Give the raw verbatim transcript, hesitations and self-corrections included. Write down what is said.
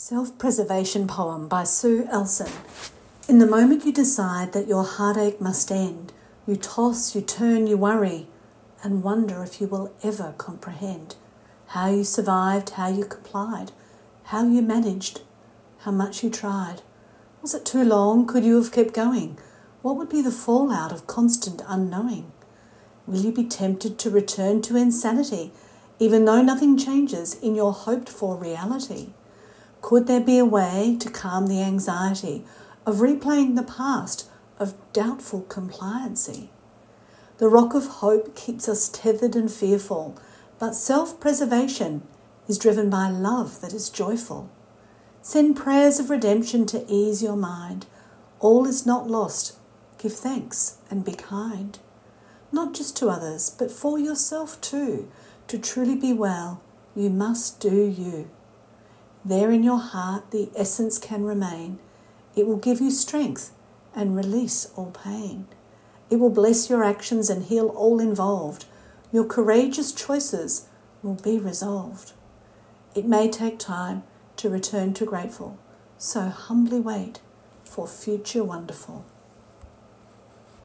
Self-Preservation Poem by Sue Elson. In the moment you decide that your heartache must end, you toss, you turn, you worry, and wonder if you will ever comprehend how you survived, how you complied, how you managed, how much you tried. Was it too long? Could you have kept going? What would be the fallout of constant unknowing? Will you be tempted to return to insanity, even though nothing changes in your hoped-for reality? Could there be a way to calm the anxiety of replaying the past of doubtful compliancy? The rock of hope keeps us tethered and fearful, but self-preservation is driven by love that is joyful. Send prayers of redemption to ease your mind. All is not lost. Give thanks and be kind. Not just to others, but for yourself too. To truly be well, you must do you. There in your heart the essence can remain. It will give you strength and release all pain. It will bless your actions and heal all involved. Your courageous choices will be resolved. It may take time to return to grateful, so humbly wait for future wonderful.